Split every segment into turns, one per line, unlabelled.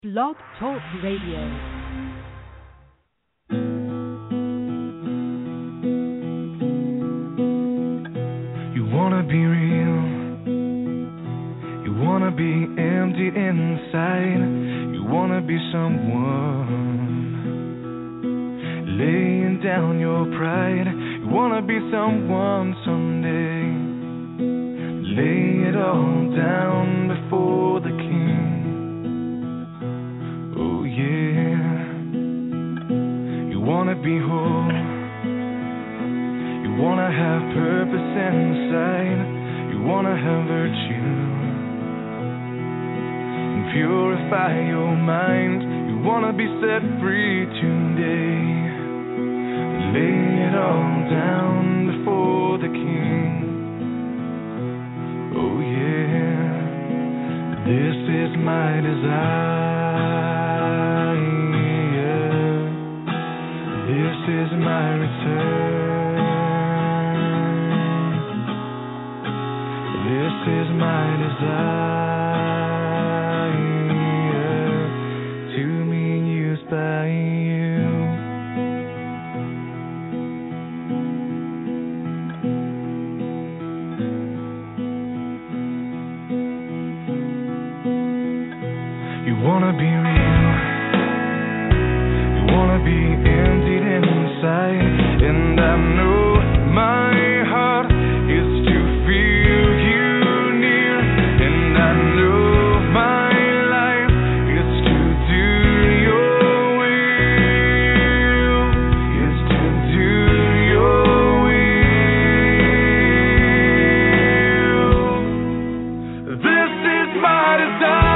Blog Talk Radio.
You wanna be real, you wanna be empty inside, you wanna be someone laying down your pride, you wanna be someone someday, lay it all down before the King. Oh yeah, you wanna be whole, you wanna have purpose inside, you wanna have virtue and purify your mind, you wanna be set free today, lay it all down before the King. Oh yeah, this is my desire, this is my return, this is my desire, to be used by you. You wanna be real, you wanna be emptied inside, and I know my heart is to feel you near, and I know my life is to do your will, is to do your will. This is my desire.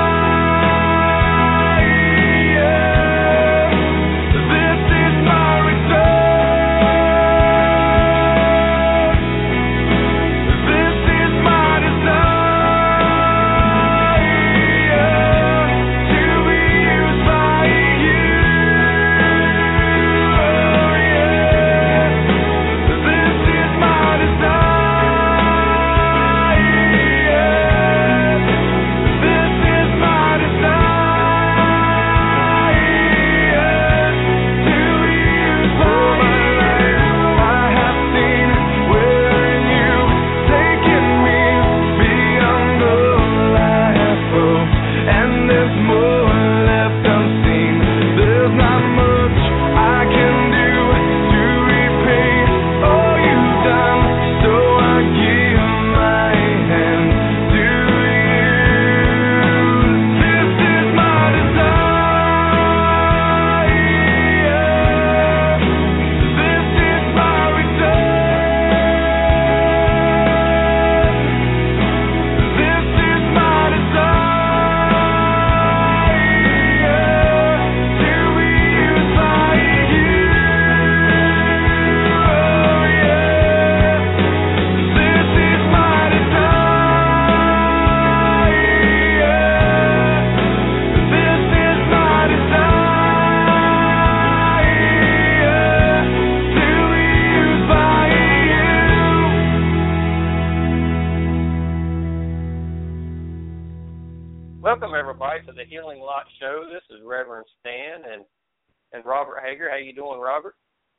Welcome, everybody, to the Healing Lot Show. This is Reverend Stan and Robert Hager. How you doing, Robert?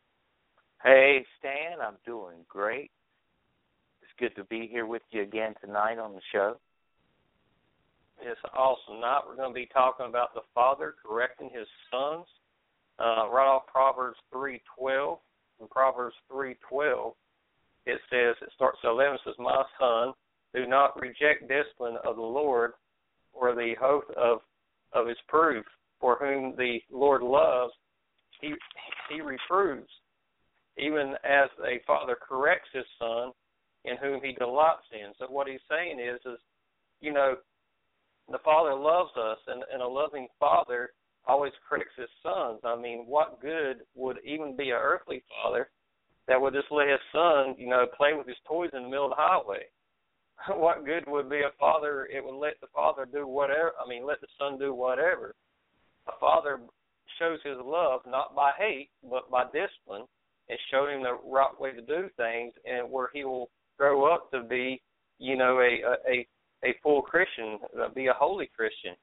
Hey, Stan, I'm doing great. It's good to be here with you again tonight on the show.
It's an awesome night. We're going to be talking about the Father correcting his sons. Right off Proverbs 3:12. In Proverbs 3:12, it starts at 11, it says, "My son, do not reject discipline of the Lord, or the oath of his proof, for whom the Lord loves, he reproves, even as a father corrects his son, in whom he delights in." So what he's saying is you know, the Father loves us, and a loving father always corrects his sons. I mean, what good would even be an earthly father that would just let his son, play with his toys in the middle of the highway? What good would be a father? It would let the father do whatever. Let the son do whatever. A father shows his love not by hate, but by discipline, and show him the right way to do things, and where he will grow up to be, a full Christian, be a holy Christian.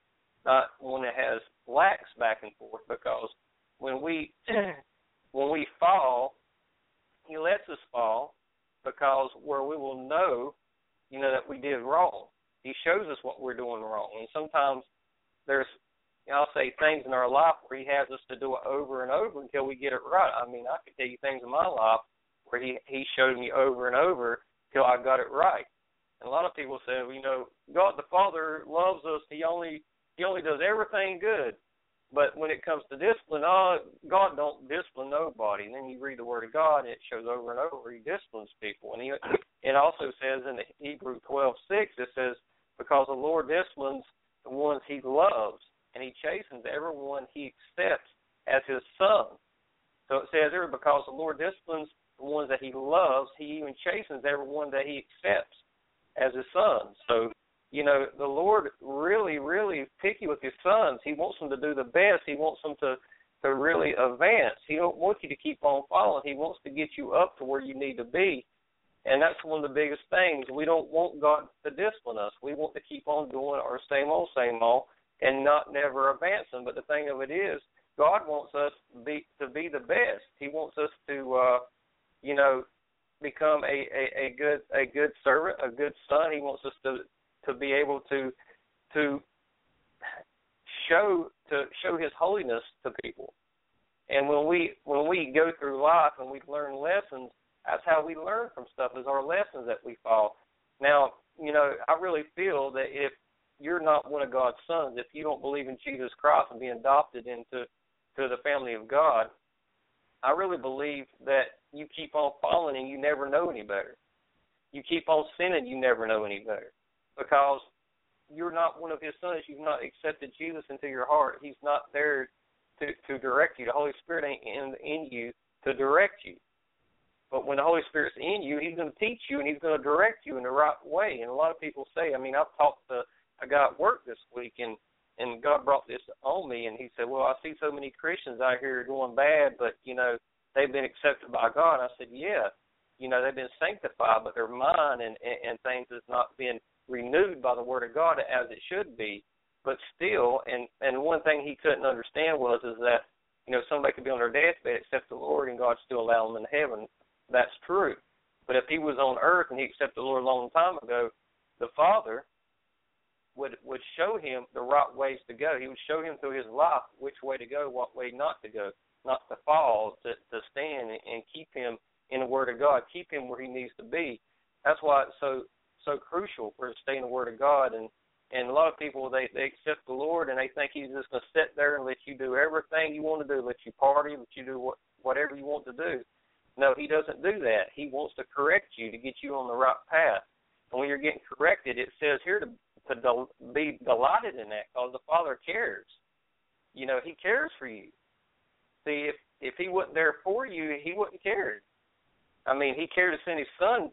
not one that has lax back and forth, because when we fall, he lets us fall, because where we will know, that we did wrong. He shows us what we're doing wrong. And sometimes there's, I'll say, things in our life where he has us to do it over and over until we get it right. I mean, I could tell you things in my life where he showed me over and over till I got it right. And a lot of people say, God the Father loves us. He only does everything good. But when it comes to discipline, God don't discipline nobody. And then you read the Word of God, and it shows over and over he disciplines people. And it also says in the Hebrew 12:6, it says, because the Lord disciplines the ones he loves, and he chastens everyone he accepts as his son. So it says there, because the Lord disciplines the ones that he loves, he even chastens everyone that he accepts as his son. So, the Lord really, really picky with his sons. He wants them to do the best. He wants them to really advance. He don't want you to keep on falling. He wants to get you up to where you need to be. And that's one of the biggest things. We don't want God to discipline us. We want to keep on doing our same old, and not never advancing. But the thing of it is, God wants us to be the best. He wants us to, become a good servant, a good son. He wants us to be able to show his holiness to people. And when we go through life and we learn lessons, that's how we learn from stuff, is our lessons that we follow. Now, I really feel that if you're not one of God's sons, if you don't believe in Jesus Christ and be adopted into the family of God, I really believe that you keep on falling and you never know any better. You keep on sinning, you never know any better, because you're not one of his sons. You've not accepted Jesus into your heart. He's not there to direct you. The Holy Spirit ain't in you to direct you. But when the Holy Spirit's in you, he's going to teach you and he's going to direct you in the right way. And a lot of people say, I've talked to a guy at work this week, and God brought this on me, and he said, well, I see so many Christians out here doing bad, but, they've been accepted by God. I said, yeah, they've been sanctified, but their mind and things has not been renewed by the Word of God as it should be. But still, and one thing he couldn't understand is that, somebody could be on their deathbed, accept the Lord, and God still allow them in heaven. That's true. But if he was on earth and he accepted the Lord a long time ago, the Father would show him the right ways to go. He would show him through his life which way to go, what way not to go, not to fall, to stand and keep him in the Word of God, keep him where he needs to be. That's why it's so crucial for us to stay in the Word of God. And a lot of people, they accept the Lord and they think he's just going to sit there and let you do everything you want to do, let you party, let you do whatever you want to do. No, he doesn't do that. He wants to correct you to get you on the right path. And when you're getting corrected, it says here to be delighted in that, because the Father cares. He cares for you. See, if he wasn't there for you, he wouldn't care. He cared to send his son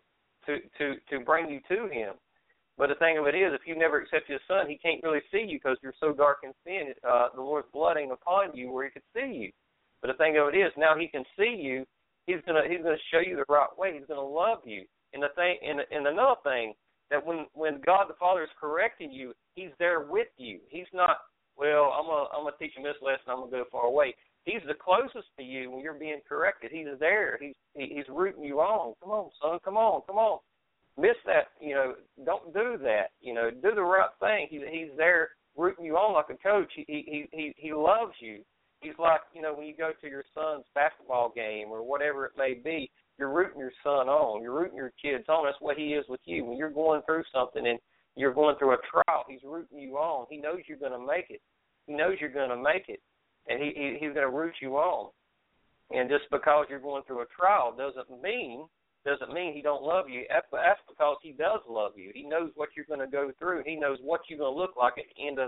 to bring you to him. But the thing of it is, if you never accept his son, he can't really see you because you're so dark in sin. The Lord's blood ain't upon you where he could see you. But the thing of it is, now he can see you. He's gonna show you the right way. He's gonna love you. And another thing, that when God the Father is correcting you, he's there with you. He's not, well, I'm gonna teach him this lesson, I'm gonna go far away. He's the closest to you when you're being corrected. He's there. He's rooting you on. Come on, son. Come on. Miss that. Don't do that. Do the right thing. He's there rooting you on like a coach. He loves you. He's like, when you go to your son's basketball game or whatever it may be, you're rooting your son on. You're rooting your kids on. That's what he is with you. When you're going through something and you're going through a trial, he's rooting you on. He knows you're going to make it. He knows you're going to make it. And he's going to root you on. And just because you're going through a trial doesn't mean he don't love you. That's because he does love you. He knows what you're going to go through. He knows what you're going to look like at the end of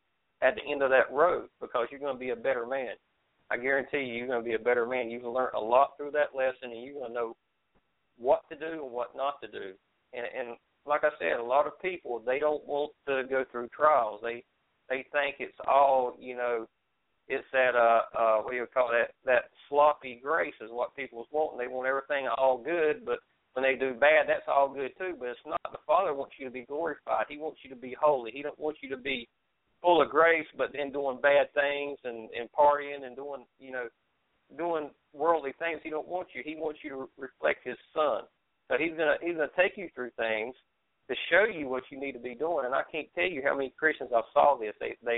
that road, because you're going to be a better man. I guarantee you're going to be a better man. You've learned a lot through that lesson, and you're going to know what to do and what not to do. And like I said, a lot of people, they don't want to go through trials. They think it's all, it's that, what do you call that sloppy grace is what people want. They want everything all good, but when they do bad, that's all good too. But it's not. The Father wants you to be glorified. He wants you to be holy. He don't want you to be full of grace, but then doing bad things and partying and doing, doing worldly things. He don't want you. He wants you to reflect his Son. So he's gonna take you through things to show you what you need to be doing. And I can't tell you how many Christians I saw this.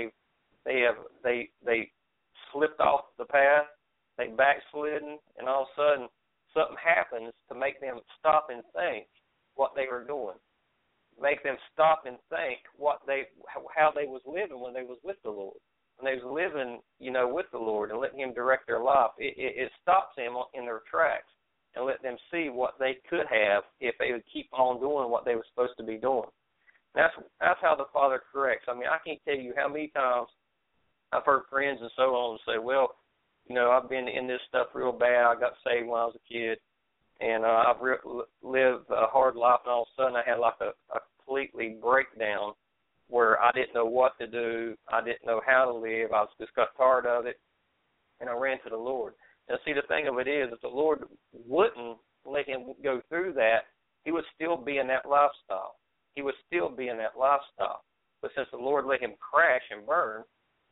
They slipped off the path, they backslidden, and all of a sudden something happens to make them stop and think what they were doing. Make them stop and think how they was living when they was with the Lord. When they was living, with the Lord and letting him direct their life, it stops them in their tracks and let them see what they could have if they would keep on doing what they were supposed to be doing. That's how the Father corrects. I mean, I can't tell you how many times I've heard friends and so on say, well, I've been in this stuff real bad. I got saved when I was a kid, and I've lived a hard life, and all of a sudden I had like a completely breakdown where I didn't know what to do. I didn't know how to live. I just got tired of it, and I ran to the Lord. Now, see, the thing of it is, if the Lord wouldn't let him go through that, he would still be in that lifestyle. He would still be in that lifestyle. But since the Lord let him crash and burn,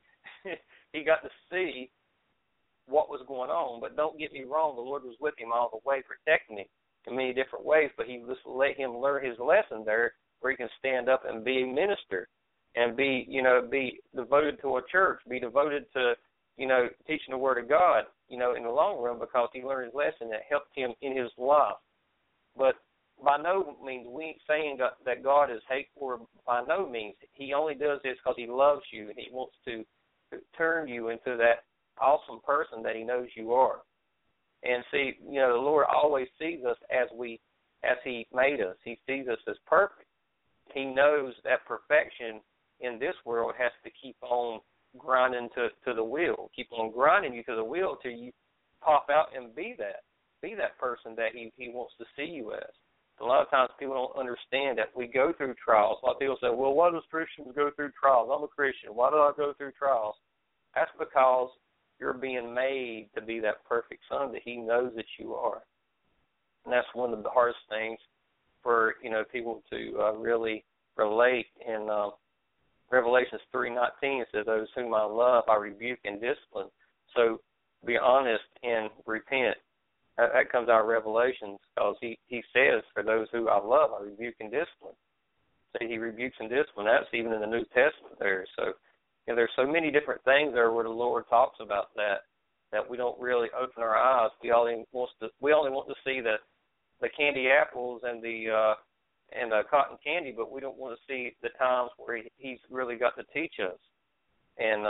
he got to see what was going on. But don't get me wrong, the Lord was with him all the way, protecting him in many different ways, but he just let him learn his lesson there where he can stand up and be a minister and be devoted to a church, be devoted to, teaching the Word of God, in the long run, because he learned his lesson that helped him in his life. But by no means, we ain't saying that God is hateful. By no means. He only does this because he loves you, and he wants to turn you into that awesome person that he knows you are. And see, the Lord always sees us as he made us. He sees us as perfect. He knows that perfection in this world has to keep on grinding to the wheel. Keep on grinding you to the wheel till you pop out and be that person that he wants to see you as. A lot of times people don't understand that we go through trials. A lot of people say, well, why does Christians go through trials? I'm a Christian. Why do I go through trials? That's because you're being made to be that perfect son that he knows that you are. And that's one of the hardest things for, people to really relate. In Revelations 3:19, it says, those whom I love, I rebuke and discipline. So be honest and repent. That comes out of Revelations, because he says, for those who I love, I rebuke and discipline. So he rebukes and discipline. That's even in the New Testament there. So there's so many different things there where the Lord talks about that we don't really open our eyes. We only want to see the candy apples and the cotton candy, but we don't want to see the times where he's really got to teach us. And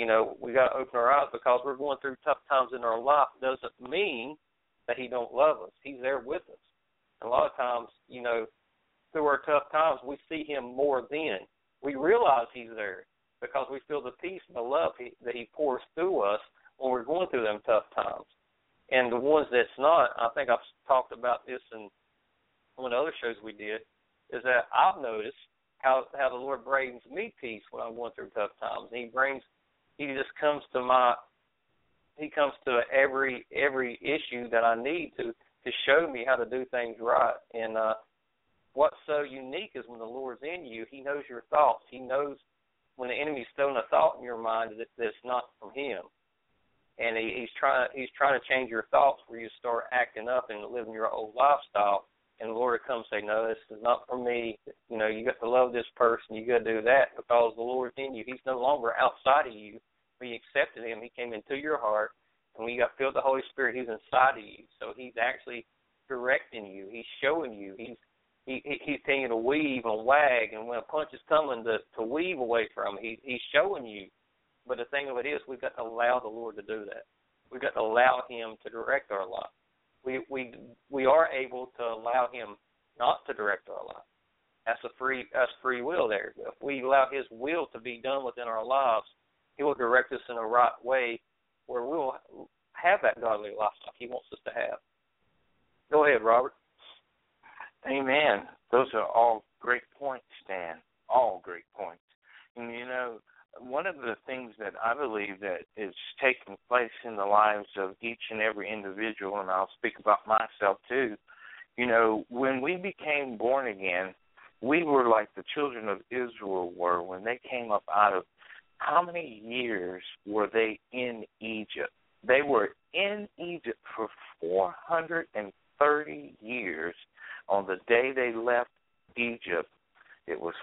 we got to open our eyes, because we're going through tough times in our life doesn't mean that he don't love us. He's there with us. And a lot of times, through our tough times, we see him more then. We realize he's there because we feel the peace and the love that he pours through us when we're going through them tough times. And the ones that's not, I think I've talked about this in one of the other shows we did, is that I've noticed how the Lord brings me peace when I'm going through tough times. He just comes to He comes to every issue that I need to show me how to do things right. And what's so unique is when the Lord's in you, he knows your thoughts. He knows when the enemy's throwing a thought in your mind that's not from him. And he's trying to change your thoughts where you start acting up and living your old lifestyle. And the Lord comes and say, no, this is not for me. You got to love this person. You got to do that, because the Lord's in you. He's no longer outside of you. We accepted him. He came into your heart, and when you got filled with the Holy Spirit, he's inside of you. So he's actually directing you. He's showing you. He's telling you to weave and wag, and when a punch is coming, to weave away from him. He's showing you. But the thing of it is, we've got to allow the Lord to do that. We've got to allow him to direct our life. We are able to allow him not to direct our life. That's free will there. If we allow his will to be done within our lives, he will direct us in the right way where we'll have that godly lifestyle he wants us to have. Go ahead, Robert.
Amen. Those are all great points, Stan. All great points. And, one of the things that I believe that is taking place in the lives of each and every individual, and I'll speak about myself too, when we became born again, we were like the children of Israel were when they came up out of how many years were they in Egypt? They were in Egypt for 430 years. On the day they left Egypt, it was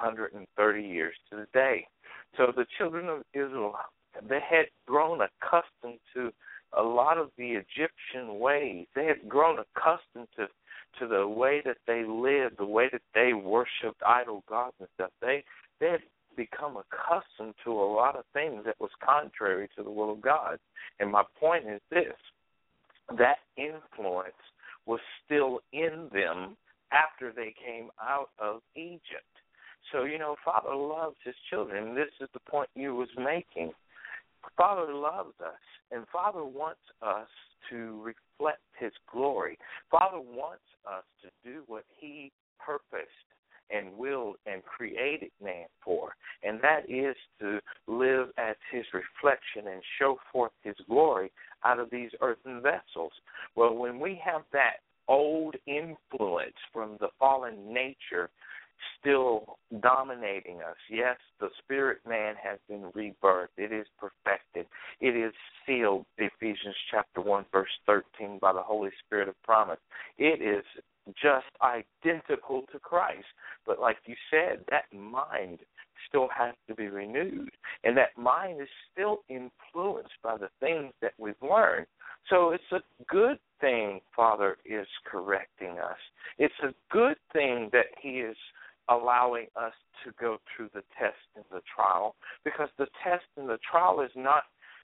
430 years to the day. So the children of Israel, they had grown accustomed to a lot of the Egyptian ways. They had grown accustomed to the way that they lived, the way that they worshipped idol gods and stuff. They had become accustomed to a lot of things that was contrary to the will of God. And my point is this, that influence was still in them after they came out of Egypt. So, Father loves his children. This is the point you was making. Father loves us, and Father wants us to reflect his glory. Father wants us to do what he purposed and willed and created man for, and that is to live as his reflection and show forth his glory out of these earthen vessels. Well, when we have that old influence from the fallen nature still dominating us, yes, the spirit man has been rebirthed. It is perfected. It is sealed, Ephesians chapter 1, verse 13, by the Holy Spirit of promise. It is just identical to Christ. But like you said, that mind still has to be renewed. And that mind is still influenced by the things that we've learned. So it's a good thing Father is correcting us. It's a good thing that he is allowing us to go through the test and the trial, because the test and the trial is not,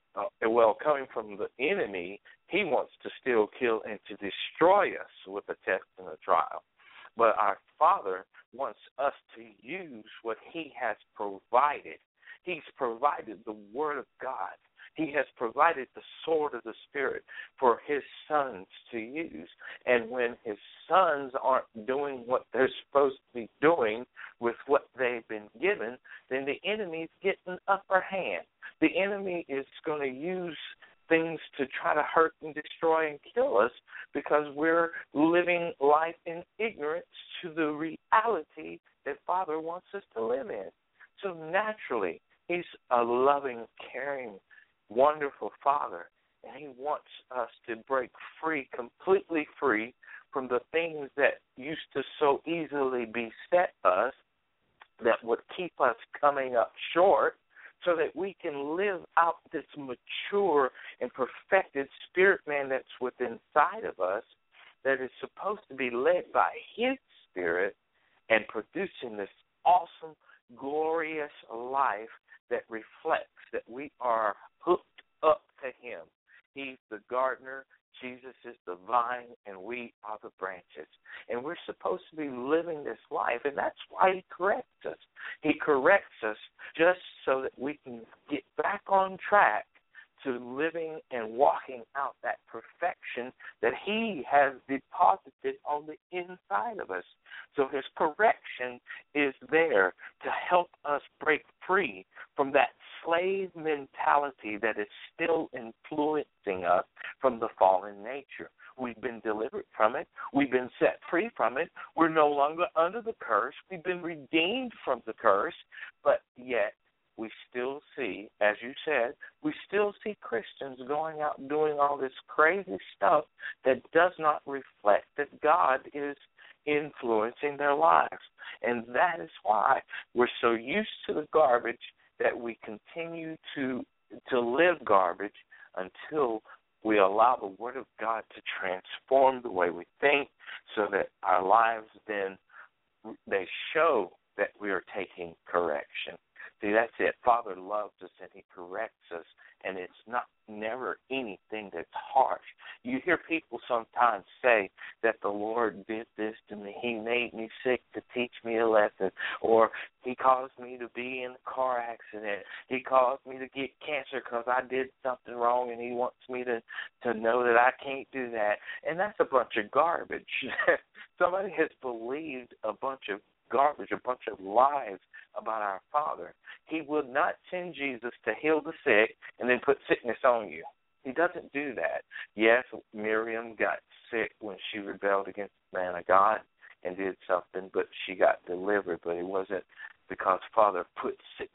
coming from the enemy. He wants to steal, kill, and to destroy us with the test and the trial. But our Father wants us to use what he has provided. He's provided the Word of God. He has provided the sword of the Spirit for his sons to use. And when his sons aren't doing what they're supposed to be doing with what they've been given, then the enemy's getting upper hand. The enemy is going to use things to try to hurt and destroy and kill us because we're living life in ignorance to the reality that Father wants us to live in. So naturally, he's a loving, caring, wonderful Father, and he wants us to break free, completely free from the things that used to so easily beset us, that would keep us coming up short, so that we can live out this mature and perfected spirit man that's within inside of us, that is supposed to be led by his Spirit and producing this awesome, glorious life that reflects that we are hooked up to him. He's the gardener, Jesus is the vine, and we are the branches. And we're supposed to be living this life, and that's why he corrects us. He corrects us just so that we can get back on track to living and walking out that perfection that he has deposited on the inside of us. So his correction is there to help us break free from that slave mentality that is still influencing us from the fallen nature. We've been delivered from it. We've been set free from it. We're no longer under the curse. We've been redeemed from the curse, but yet we still see, as you said, we still see Christians going out and doing all this crazy stuff that does not reflect that God is influencing their lives. And that is why we're so used to the garbage that we continue to live garbage until we allow the Word of God to transform the way we think, so that our lives then, they show that we are taking correction. See, that's it. Father loves us and he corrects us, and it's never anything that's harsh. You hear people sometimes say that the Lord did this to me. He made me sick to teach me a lesson, or he caused me to be in a car accident. He caused me to get cancer because I did something wrong, and he wants me to know that I can't do that. And that's a bunch of garbage. Somebody has believed a bunch of garbage, a bunch of lies about our Father. He would not send Jesus to heal the sick and then put sickness on you. He doesn't do that. Yes, Miriam got sick when she rebelled against the man of God and did something, but she got delivered. But it wasn't because Father put sickness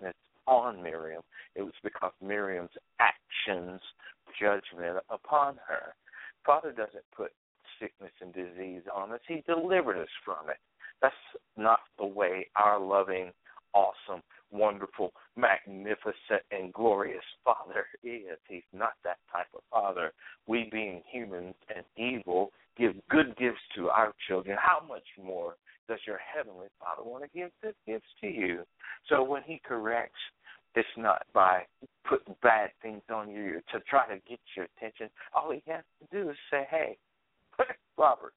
on Miriam. It was because Miriam's actions, judgment upon her. Father doesn't put sickness and disease on us. He delivered us from it. That's not the way our loving, awesome, wonderful, magnificent, and glorious Father is. He's not that type of Father. We, being humans and evil, give good gifts to our children. How much more does your Heavenly Father want to give good gifts to you? So when He corrects, it's not by putting bad things on you to try to get your attention. All He has to do is say, hey, Robert,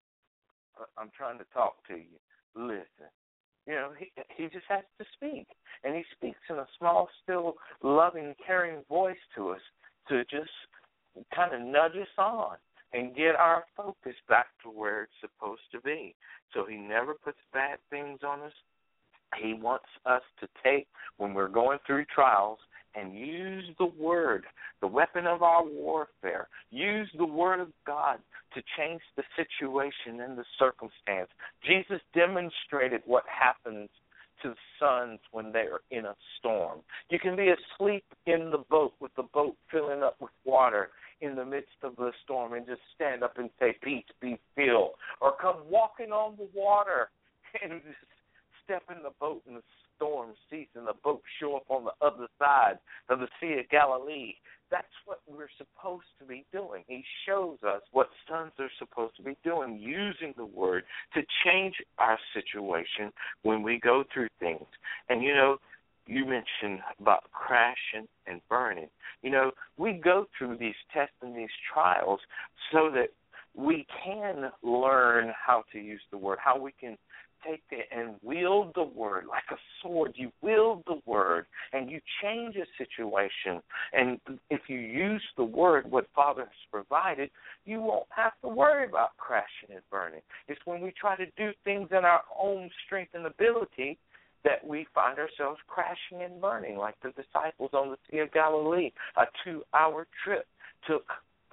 I'm trying to talk to you. Listen. You know, he just has to speak. And He speaks in a small, still, loving, caring voice to us to just kind of nudge us on and get our focus back to where it's supposed to be. So He never puts bad things on us. He wants us to take, when we're going through trials, and use the Word, the weapon of our warfare. Use the Word of God to change the situation and the circumstance. Jesus demonstrated what happens to the sons when they are in a storm. You can be asleep in the boat with the boat filling up with water in the midst of the storm and just stand up and say, peace, be still. Or come walking on the water and just step in the boat and the storm cease and the boat show up on the other side of the Sea of Galilee. That's what we're supposed to be doing. He shows us what sons are supposed to be doing, using the Word to change our situation when we go through things. And, you know, you mentioned about crashing and burning. You know, we go through these tests and these trials so that we can learn how to use the Word, how we can take it and wield the Word like a sword. You wield the Word and you change a situation. And if you use the Word, what Father has provided, you won't have to worry about crashing and burning. It's when we try to do things in our own strength and ability that we find ourselves crashing and burning, like the disciples on the Sea of Galilee. A 2-hour trip took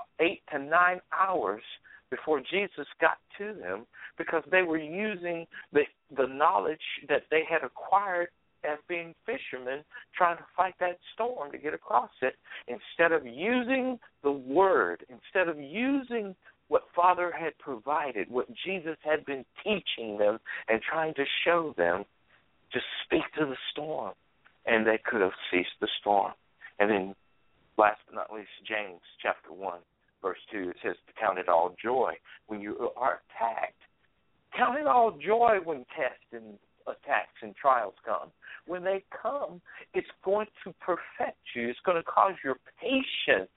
8 to 9 hours before Jesus got to them because they were using the knowledge that they had acquired as being fishermen trying to fight that storm to get across it. Instead of using the Word, instead of using what Father had provided, what Jesus had been teaching them and trying to show them, just speak to the storm, and they could have ceased the storm. And then, last but not least, James chapter 1, verse 2, it says to count it all joy when you are attacked. Count it all joy when tests and attacks and trials come. When they come, it's going to perfect you. It's going to cause your patience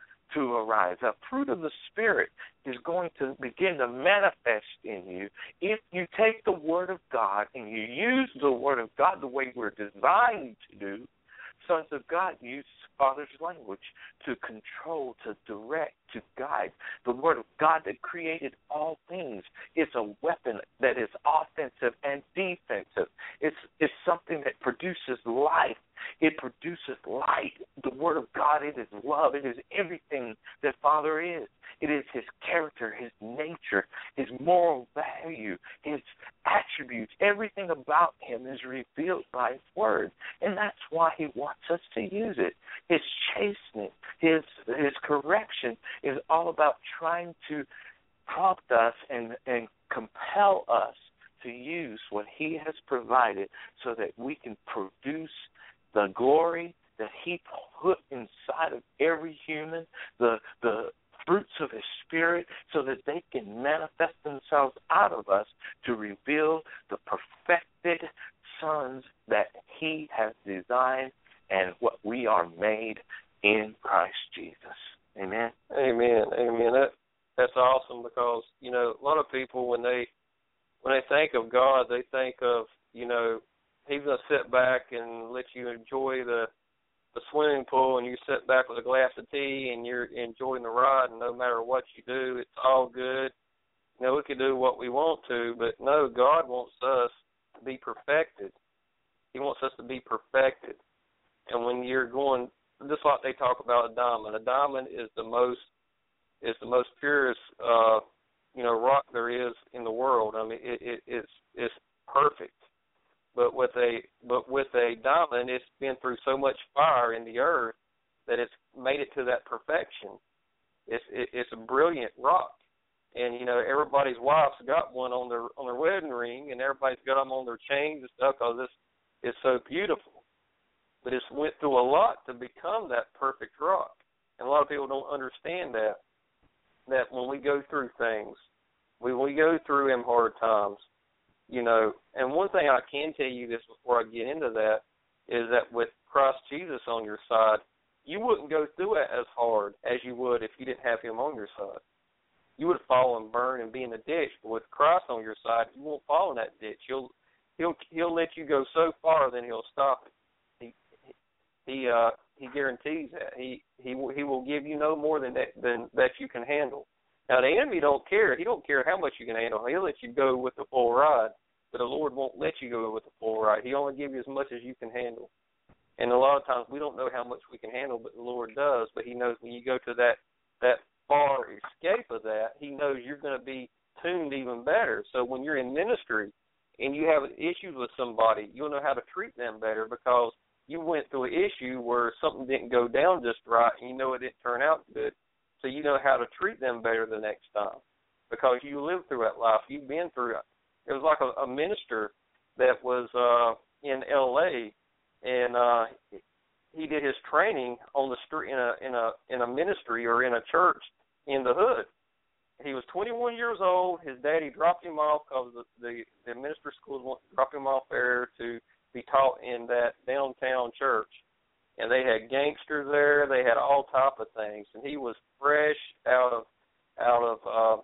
to arise. A fruit of the Spirit is going to begin to manifest in you if you take the Word of God and you use the Word of God the way we're designed to do. Sons of God use Father's language to control, to direct, to guide. The Word of God that created all things is a weapon that is offensive and defensive. It's something that produces life. It produces light. The Word of God, it is love. It is everything that Father is. It is His character, His nature, His moral value, His attributes. Everything about Him is revealed by His Word. And that's why He wants us to use it. His chastening, His correction is all about trying to prompt us and compel us to use what He has provided so that we can produce the glory that He put inside of every human, the fruits of His Spirit, so that they can manifest themselves out of us to reveal the perfected sons that He has designed and what we are made in Christ Jesus. Amen?
Amen. Amen. That's awesome because, you know, a lot of people, when they think of God, they think of, you know, He's going to sit back and let you enjoy the swimming pool, and you sit back with a glass of tea and you're enjoying the ride, and no matter what you do, it's all good. You know, we can do what we want to, but no, God wants us to be perfected. He wants us to be perfected. And when you're going, just like they talk about a diamond is the most purest, rock there is in the world. I mean, it's perfect. But with a diamond, it's been through so much fire in the earth that it's made it to that perfection. It's a brilliant rock, and everybody's wife's got one on their wedding ring, and everybody's got them on their chains and stuff because it's so beautiful. But it's went through a lot to become that perfect rock, and a lot of people don't understand that when we go through things, when we go through them hard times, and one thing I can tell you this before I get into that is that with Christ Jesus on your side, you wouldn't go through it as hard as you would if you didn't have him on your side. You would fall and burn and be in the ditch, but with Christ on your side, you won't fall in that ditch. He'll let you go so far, then he'll stop it. He guarantees that. He will give you no more than that you can handle. Now, the enemy don't care. He don't care how much you can handle. He'll let you go with the full ride, but the Lord won't let you go with the full ride. He only give you as much as you can handle. And a lot of times we don't know how much we can handle, but the Lord does. But he knows when you go to that far escape of that, he knows you're going to be tuned even better. So when you're in ministry and you have issues with somebody, you'll know how to treat them better because you went through an issue where something didn't go down just right and it didn't turn out good. So you know how to treat them better the next time because you lived through that life. You've been through it. It was like a minister that was in L.A., and he did his training on the street in a ministry or in a church in the hood. He was 21 years old. His daddy dropped him off because the ministry schools dropped him off there to be taught in that downtown church. And they had gangsters there. They had all type of things. And he was fresh out of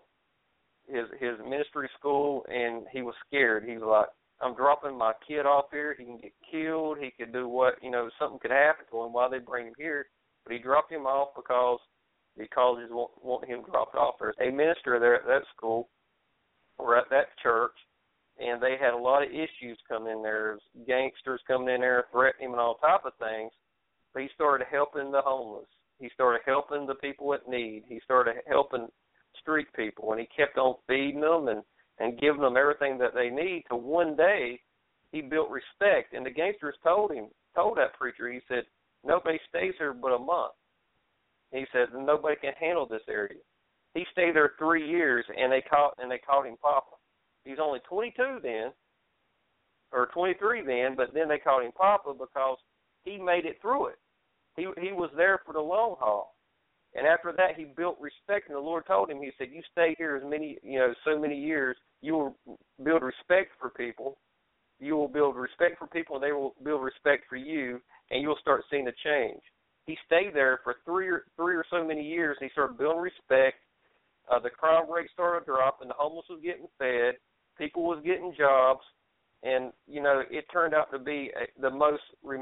his ministry school, and he was scared. He was like, I'm dropping my kid off here. He can get killed. He could do something could happen to him while they bring him here. But he dropped him off because he wanted him dropped off. There's a minister there at that school or at that church, and they had a lot of issues come in there. There's gangsters coming in there, threatening him and all type of things. But he started helping the homeless. He started helping the people in need. He started helping street people, and he kept on feeding them and giving them everything that they need. To one day, he built respect, and the gangsters told that preacher, he said, nobody stays here but a month. He said, nobody can handle this area. He stayed there 3 years, and they called him Papa. He's only 22 then, or 23 then, but then they called him Papa because he made it through it. He was there for the long haul. And after that, he built respect, and the Lord told him, he said, you stay here so many years, you will build respect for people. You will build respect for people, and they will build respect for you, and you'll start seeing a change. He stayed there for three or so many years, and he started building respect. The crime rate started dropping. The homeless was getting fed. People was getting jobs. And, it turned out to be the most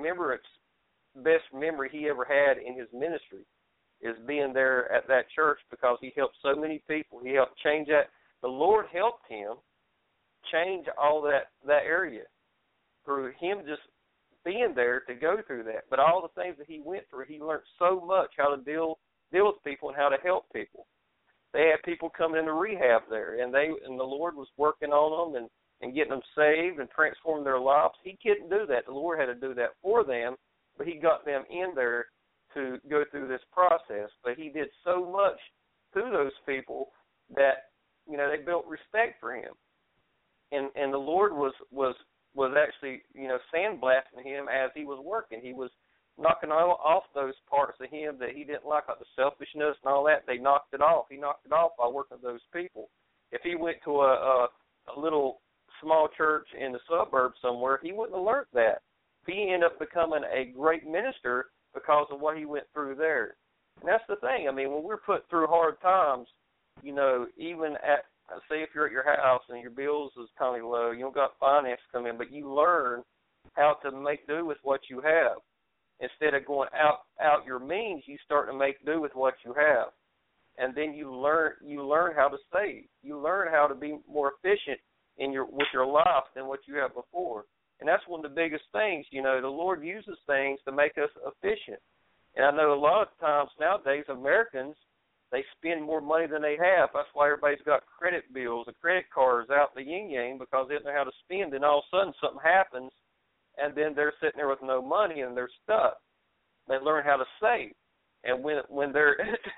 best memory he ever had in his ministry is being there at that church because he helped so many people. He helped change that. The Lord helped him change all that area through him just being there to go through that. But all the things that he went through, he learned so much how to deal with people and how to help people. They had people coming into rehab there, and the Lord was working on them and getting them saved and transforming their lives. He couldn't do that. The Lord had to do that for them, but he got them in there to go through this process. But he did so much to those people that, they built respect for him. And the Lord was actually, sandblasting him as he was working. He was knocking off those parts of him that he didn't like the selfishness and all that. They knocked it off. He knocked it off by working with those people. If he went to a little small church in the suburbs somewhere, he wouldn't have learned that. He ended up becoming a great minister because of what he went through there. And that's the thing. I mean, when we're put through hard times, even at, say if you're at your house and your bills is kind of low, you don't got finance come in, but you learn how to make do with what you have. Instead of going out your means, you start to make do with what you have. And then you learn how to save. You learn how to be more efficient with your life than what you have before. And that's one of the biggest things. The Lord uses things to make us efficient. And I know a lot of times nowadays Americans, they spend more money than they have. That's why everybody's got credit bills and credit cards out the yin-yang because they don't know how to spend. And all of a sudden something happens and then they're sitting there with no money and they're stuck. They learn how to save, and when they're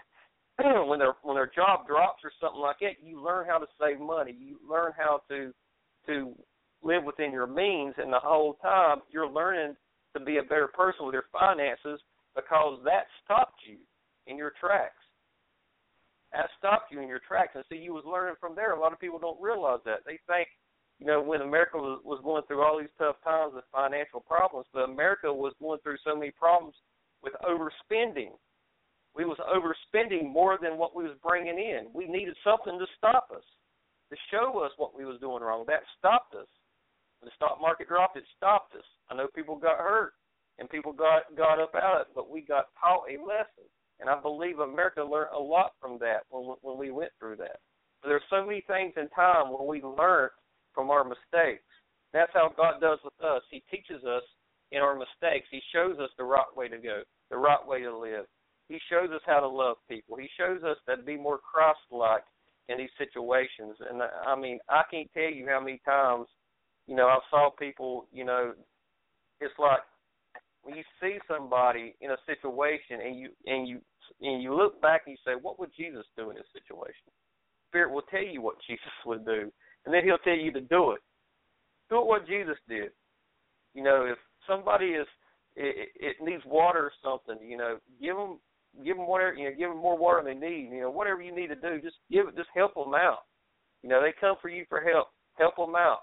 when their job drops or something like that, you learn how to save money. You learn how to live within your means, and the whole time you're learning to be a better person with your finances because that stopped you in your tracks. That stopped you in your tracks, and so you was learning from there. A lot of people don't realize that. They think, when America was going through all these tough times with financial problems, but America was going through so many problems with overspending. We was overspending more than what we was bringing in. We needed something to stop us, to show us what we was doing wrong. That stopped us. When the stock market dropped, it stopped us. I know people got hurt and people got up out of it, but we got taught a lesson. And I believe America learned a lot from that when we went through that. But there's so many things in time when we learned from our mistakes. That's how God does with us. He teaches us in our mistakes. He shows us the right way to go, the right way to live. He shows us how to love people. He shows us that to be more Christ-like in these situations. And, I can't tell you how many times, I saw people, it's like when you see somebody in a situation and you look back and you say, what would Jesus do in this situation? Spirit will tell you what Jesus would do. And then he'll tell you to do it. Do it what Jesus did. If somebody it needs water or something, give them whatever, give them more water than they need. Whatever you need to do, just help them out. They come for you for help. Help them out.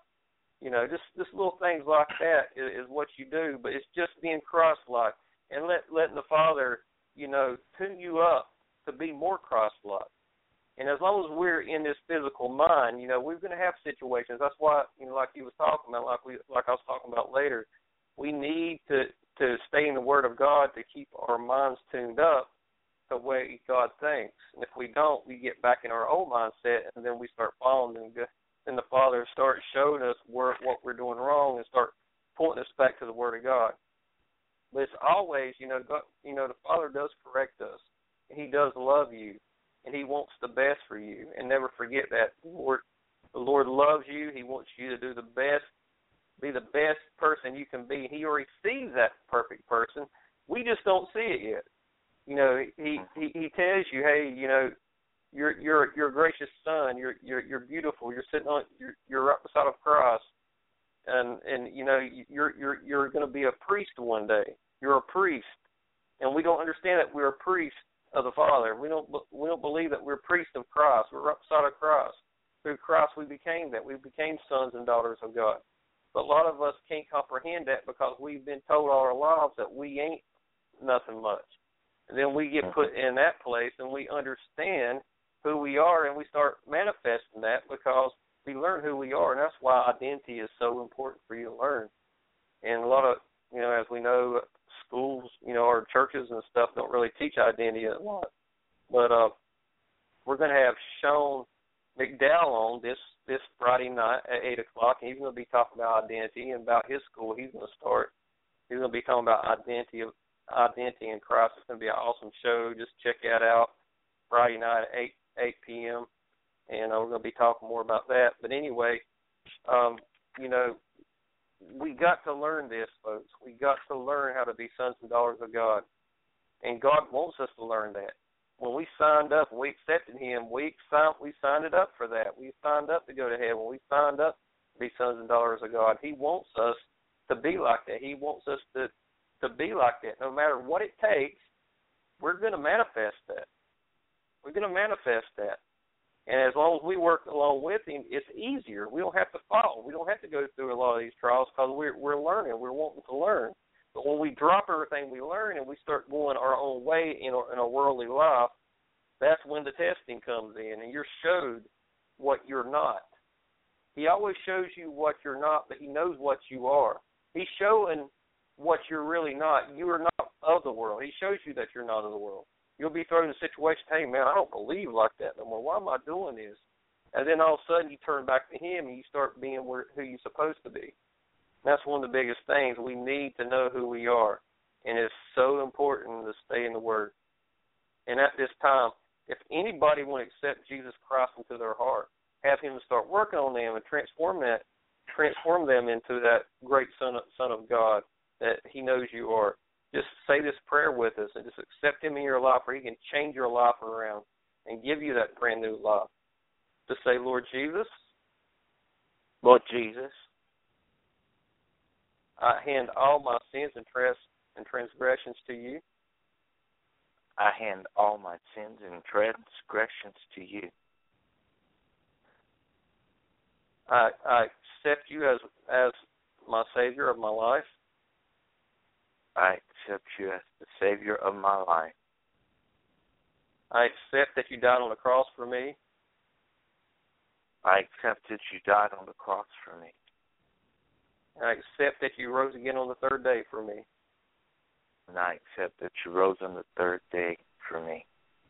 Just little things like that is what you do. But it's just being Christ-like and letting the Father, tune you up to be more Christ-like. And as long as we're in this physical mind, we're going to have situations. That's why, like you was talking about, like I was talking about later, we need to stay in the Word of God to keep our minds tuned up the way God thinks. And if we don't, we get back in our old mindset, and then we start falling, and then the Father starts showing us what we're doing wrong and start pointing us back to the Word of God. But it's always, God, the Father does correct us, and He does love you. And He wants the best for you. And never forget that. The Lord loves you. He wants you to do the best, be the best person you can be. He already sees that perfect person. We just don't see it yet. He tells you, hey, you're a gracious son. You're beautiful. You're sitting on you're right beside of Christ, and you're going to be a priest one day. You're a priest, and we don't understand that we're a priest of the Father. We don't believe that we're priests of Christ. We're right beside of Christ. Through Christ we became that. We became sons and daughters of God. But a lot of us can't comprehend that because we've been told all our lives that we ain't nothing much. And then we get put in that place and we understand who we are and we start manifesting that because we learn who we are. And that's why identity is so important for you to learn. And a lot of, as we know, schools, or churches and stuff don't really teach identity a lot. But we're going to have Sean McDowell on this Friday night at 8 o'clock, and he's going to be talking about identity and about his school he's going to start. He's going to be talking about identity in Christ. It's going to be an awesome show. Just check that out Friday night at 8 p.m., and we're going to be talking more about that. But anyway, we got to learn this, folks. We got to learn how to be sons and daughters of God. And God wants us to learn that. When we signed up, we accepted Him, we signed it up for that. We signed up to go to heaven. We signed up to be sons and daughters of God. He wants us to be like that. He wants us to be like that. No matter what it takes, we're going to manifest that. We're going to manifest that. And as long as we work along with Him, it's easier. We don't have to fall. We don't have to go through a lot of these trials because we're learning. We're wanting to learn. But when we drop everything we learn and we start going our own way in a worldly life, that's when the testing comes in and you're showed what you're not. He always shows you what you're not, but He knows what you are. He's showing what you're really not. You are not of the world. He shows you that you're not of the world. You'll be thrown in a situation, hey, man, I don't believe like that no more. Why am I doing this? And then all of a sudden you turn back to Him and you start being who you're supposed to be. And that's one of the biggest things. We need to know who we are. And it's so important to stay in the Word. And at this time, if anybody want to accept Jesus Christ into their heart, have Him start working on them and transform that transform them into that great Son of God that He knows you are. Just say this prayer with us and just accept Him in your life, where He can change your life around and give you that brand new life. Just say, Lord Jesus.
Lord Jesus.
I hand all my sins and transgressions to you.
I hand all my sins and transgressions to you.
I accept you as my Savior of my life.
I accept you as the Savior of my life.
I accept that you died on the cross for me.
I accept that you died on the cross for me.
I accept that you rose again on the third day for me.
And I accept that you rose on the third day for me.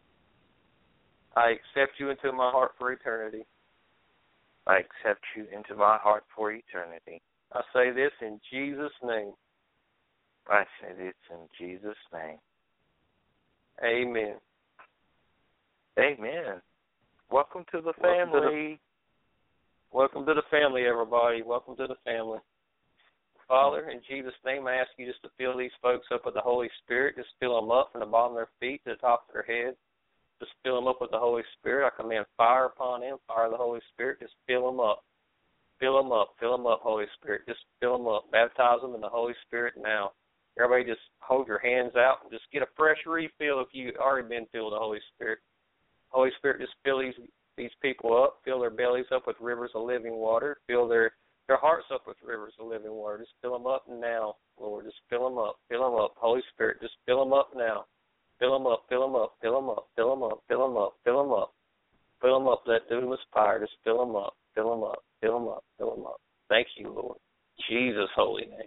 I accept you into my heart for eternity.
I accept you into my heart for eternity.
I say this in Jesus' name.
I say this in Jesus' name.
Amen.
Amen. Welcome to the family.
Welcome to the family, everybody. Welcome to the family. Father, in Jesus' name, I ask you just to fill these folks up with the Holy Spirit. Just fill them up from the bottom of their feet to the top of their head. Just fill them up with the Holy Spirit. I command fire upon them, fire of the Holy Spirit. Just fill them up. Fill them up. Fill them up, Holy Spirit. Just fill them up. Baptize them in the Holy Spirit now. Everybody just hold your hands out and just get a fresh refill if you've already been filled with the Holy Spirit. Holy Spirit, just fill these people up. Fill their bellies up with rivers of living water. Fill their hearts up with rivers of living water. Just fill them up now, Lord. Just fill them up. Fill them up. Holy Spirit, just fill them up now. Fill them up. Fill them up. Fill them up. Fill them up. Fill them up. Fill them up. Fill them up. Let them aspire. Just fill them up. Fill them up. Fill them up. Fill them up. Thank you, Lord. Jesus' holy name.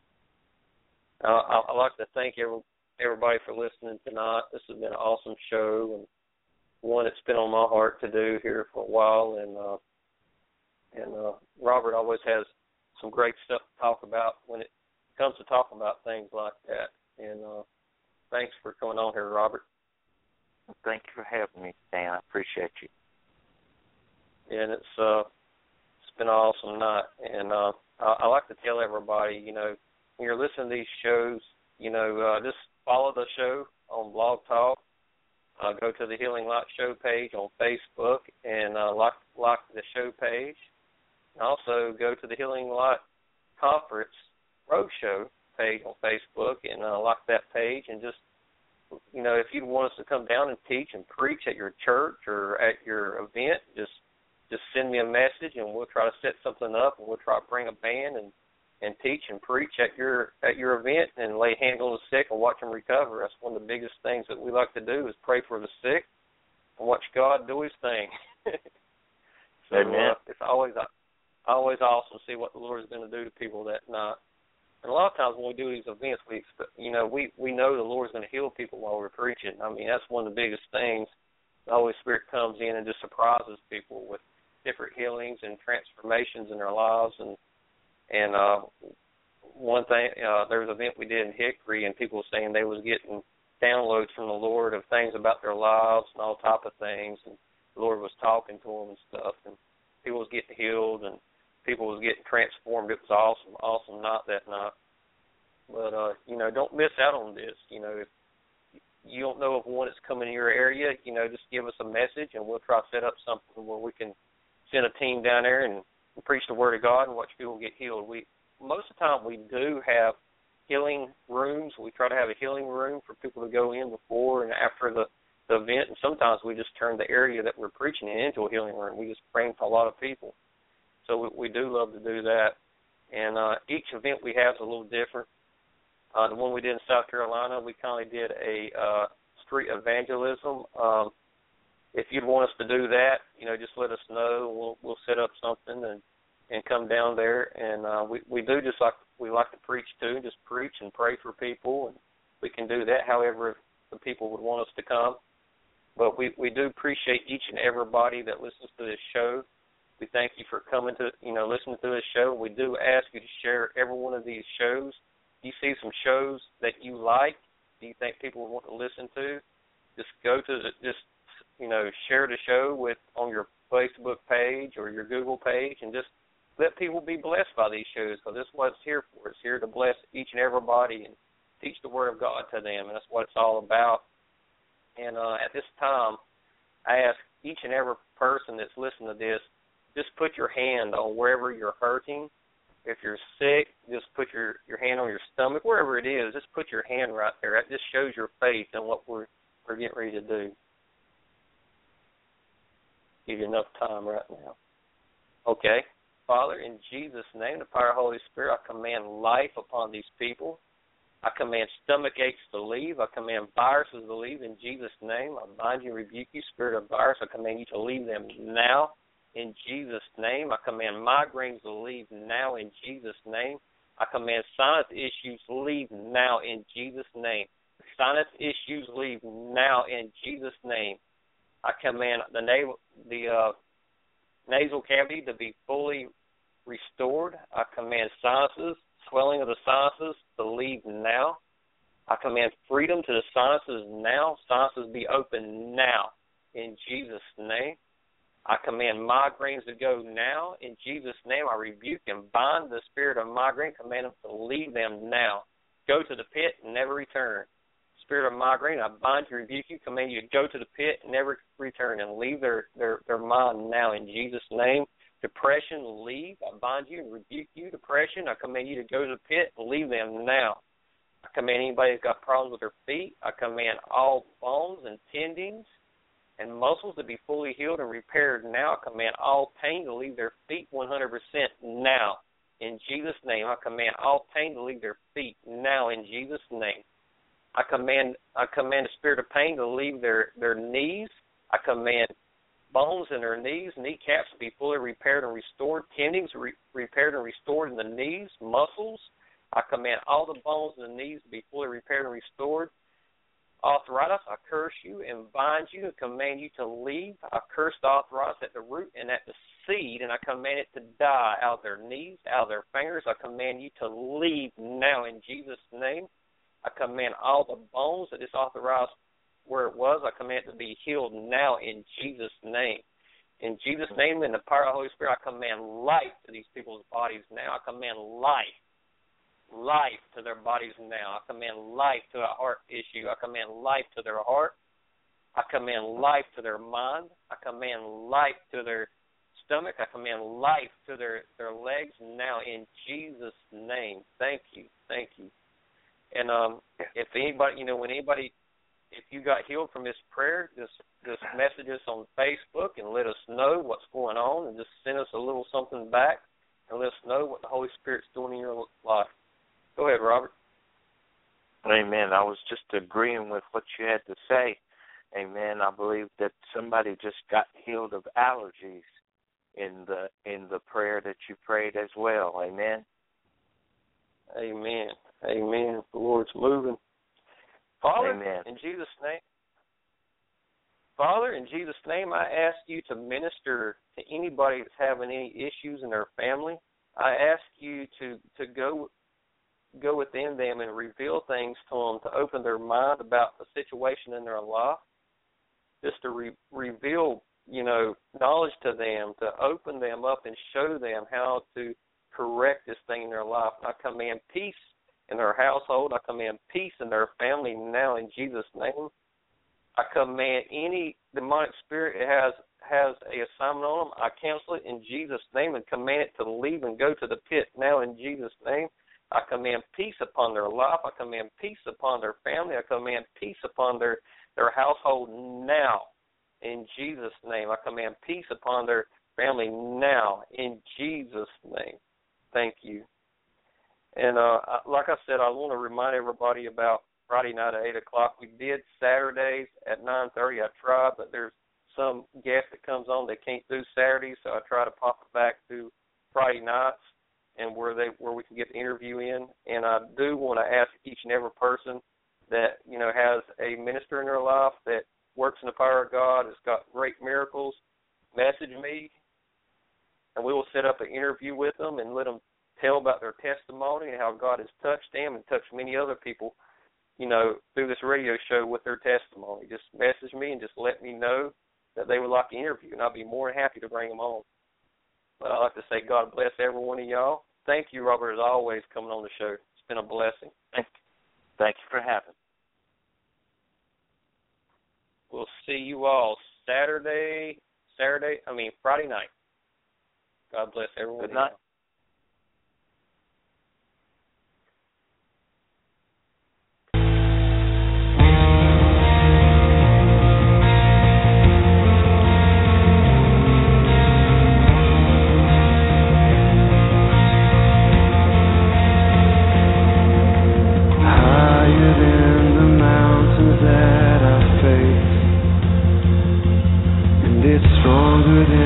I'd like to thank everybody for listening tonight. This has been an awesome show, and one that's been on my heart to do here for a while. And Robert always has some great stuff to talk about when it comes to talking about things like that. And thanks for coming on here, Robert.
Thank you for having me, Stan. I appreciate you.
And it's been an awesome night. And I like to tell everybody, when you're listening to these shows, just follow the show on Blog Talk. Go to the Healing Light Show page on Facebook and like the show page. And also go to the Healing Light Conference Roadshow page on Facebook and like that page. And just, if you want us to come down and teach and preach at your church or at your event, just send me a message and we'll try to set something up, and we'll try to bring a band and teach and preach at your event and lay hands on the sick and watch them recover. That's one of the biggest things that we like to do is pray for the sick and watch God do His thing. So it's always awesome to see what the Lord is going to do to people that night. And a lot of times when we do these events, we know the Lord is going to heal people while we're preaching. I mean, that's one of the biggest things. The Holy Spirit comes in and just surprises people with different healings and transformations in their lives. And one thing, there was an event we did in Hickory, and people were saying they was getting downloads from the Lord of things about their lives and all type of things, and the Lord was talking to them and stuff, and people was getting healed, and people was getting transformed. It was awesome night that night. But, don't miss out on this. If you don't know of one that's coming in your area, just give us a message, and we'll try to set up something where we can send a team down there and preach the Word of God and watch people get healed. Most of the time we do have healing rooms. We try to have a healing room for people to go in before and after the event, and sometimes we just turn the area that we're preaching in into a healing room. We just pray for a lot of people. So we do love to do that. And each event we have is a little different. The one we did in South Carolina, we kind of did a street evangelism. If you'd want us to do that, just let us know. We'll set up something and come down there. And we do just like we like to preach too, just preach and pray for people. And we can do that however the people would want us to come. But we do appreciate each and everybody that listens to this show. We thank you for coming to, listening to this show. We do ask you to share every one of these shows. If you see some shows that you like, do you think people would want to listen to, just go to share the show on your Facebook page or your Google page, and just let people be blessed by these shows, because this is what it's here for. It's here to bless each and everybody and teach the Word of God to them, and that's what it's all about. And at this time, I ask each and every person that's listening to this, just put your hand on wherever you're hurting. If you're sick, just put your hand on your stomach, wherever it is, just put your hand right there. That just shows your faith in what we're getting ready to do. Give you enough time right now. Okay. Father, in Jesus' name, the power of the Holy Spirit, I command life upon these people. I command stomach aches to leave. I command viruses to leave in Jesus' name. I bind you and rebuke you, spirit of virus. I command you to leave them now in Jesus' name. I command migraines to leave now in Jesus' name. I command sinus issues to leave now in Jesus' name. Sinus issues leave now in Jesus' name. I command the nasal cavity to be fully restored. I command sinuses, swelling of the sinuses to leave now. I command freedom to the sinuses now. Sinuses be open now in Jesus' name. I command migraines to go now in Jesus' name. I rebuke and bind the spirit of migraine. Command them to leave them now. Go to the pit and never return. Spirit of migraine, I bind you, rebuke you, command you to go to the pit and never return, and leave their mind now in Jesus' name. Depression, leave. I bind you and rebuke you. Depression, I command you to go to the pit and leave them now. I command anybody that's got problems with their feet, I command all bones and tendons and muscles to be fully healed and repaired now. I command all pain to leave their feet 100% now. In Jesus' name, I command all pain to leave their feet now in Jesus' name. I command the spirit of pain to leave their knees. I command bones in their knees, kneecaps to be fully repaired and restored, tendons repaired and restored in the knees, muscles. I command all the bones in the knees to be fully repaired and restored. Arthritis, I curse you and bind you and command you to leave. I curse the arthritis at the root and at the seed, and I command it to die out of their knees, out of their fingers. I command you to leave now in Jesus' name. I command all the bones that this arthritis where it was, I command it to be healed now in Jesus' name. In Jesus' name, in the power of the Holy Spirit, I command life to these people's bodies now. I command life to their bodies now. I command life to a heart issue. I command life to their heart. I command life to their mind. I command life to their stomach. I command life to their legs now in Jesus' name. Thank you. Thank you. And if anybody, if you got healed from this prayer, just message us on Facebook and let us know what's going on, and just send us a little something back and let us know what the Holy Spirit's doing in your life. Go ahead, Robert.
Amen. I was just agreeing with what you had to say. Amen. I believe that somebody just got healed of allergies in the prayer that you prayed as well. Amen.
Amen. Amen. The Lord's moving. Father,
Amen.
In Jesus' name. Father, in Jesus' name, I ask you to minister to anybody that's having any issues in their family. I ask you to go within them and reveal things to them, to open their mind about the situation in their life, just to reveal, knowledge to them, to open them up and show them how to correct this thing in their life. I command peace in their household. I command peace in their family now in Jesus' name. I command any demonic spirit that has a assignment on them, I cancel it in Jesus' name and command it to leave and go to the pit now in Jesus' name. I command peace upon their life. I command peace upon their family. I command peace upon their household now in Jesus' name. I command peace upon their family now in Jesus' name. Thank you. And like I said, I want to remind everybody about Friday night at 8 o'clock. We did Saturdays at 9:30. I tried, but there's some guest that comes on that can't do Saturdays, so I try to pop it back to Friday nights and where we can get the interview in. And I do want to ask each and every person that, has a minister in their life that works in the power of God, has got great miracles, message me, and we will set up an interview with them and let them tell about their testimony and how God has touched them and touched many other people, through this radio show with their testimony. Just message me and just let me know that they would like to interview, and I'll be more than happy to bring them on. But I'd like to say God bless every one of y'all. Thank you, Robert, as always, coming on the show. It's been a blessing.
Thank you for having me.
We'll see you all Friday night. God bless everyone.
Good night.
Stronger than